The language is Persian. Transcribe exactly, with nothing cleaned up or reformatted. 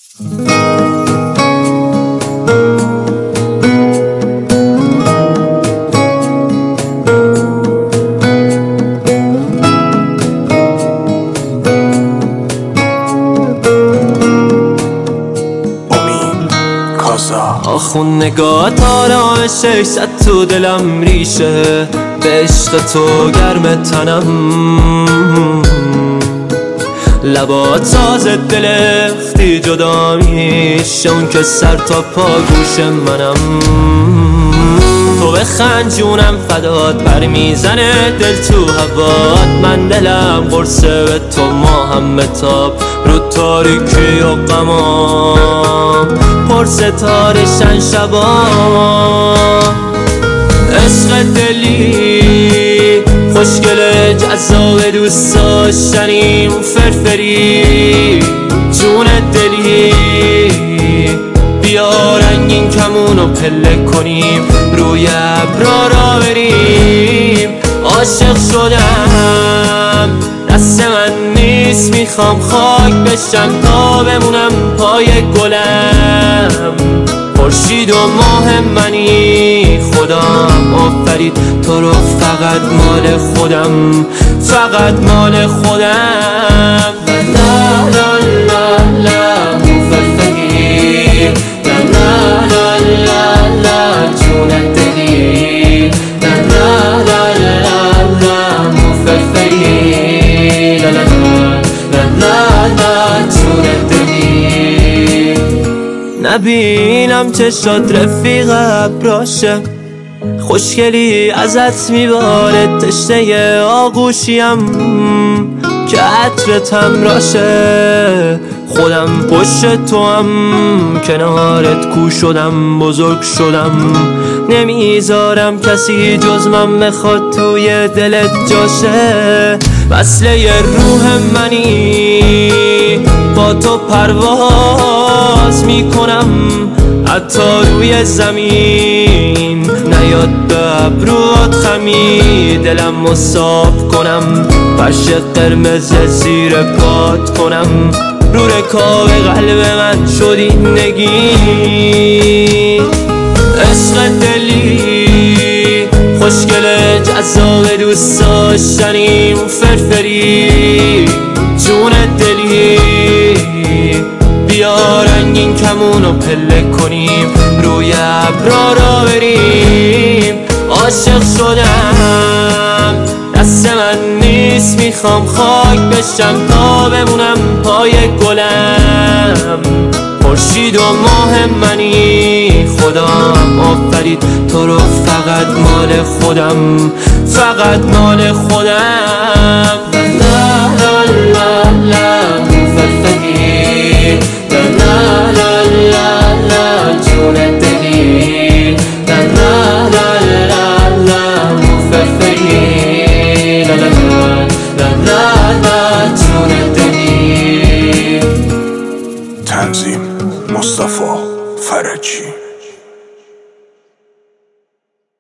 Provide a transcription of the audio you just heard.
آخون نگاهت آرامشش زد تو دلم ریشه، به عشق تو گرم تنم، لبات سازه دل اختی جدا میشه، اون که سر تا پا گوش منم. تو بخند جونم فدات، پر میزنه دل تو هوات، من دلم قرصه به تو ماهم متاب، رو تاریکی و غمام پر ستاره شن شبا. عشق دلی خوشگل جذاب دوست داشتنیم، فرفری جون دلی بیا رنگین کمونو پله کنیم، روی ابرا را بریم. عاشق شدم دست من نیست، میخوام خاک بشم تا بمونم پای گلم. خورشید و ماه منی خدام آفرید تو رو، فقط مال خودم، فقط مال خودم. لا لا لا لا مفرفری، لا لا لا لا لا جون دلی، لا لا لا لا لا مفرفری، لا لا لا لا لا جون دلی. نبینم چشات رفیق ابراشه، خوشگلی ازت میباره، تشنه آغوشیم که عطرتم راشه. خودم پشت تو هم کنارت کو شدم، بزرگ شدم، نمیذارم کسی جز من بخواد توی دلت جاشه. وصله روح منی با تو پرواز میکنم، حتی روی زمین نیاد به ابروات خمی، دلم مصاب کنم، فرش قرمز زیر پات کنم، رو رکاب قلب من شدی نگین. عشق دلی خوشگل جذاب دوست داشتنیم، فرفری جون دلی بیا رنگین کمونو پله کنیم، روی ابرا را بریم. عاشق شدم دست من نیست، میخوام خاک بشم تا بمونم پای گلم. خورشید و ماه منی خدام آفرید تو رو، فقط مال خودم، فقط مال خودم.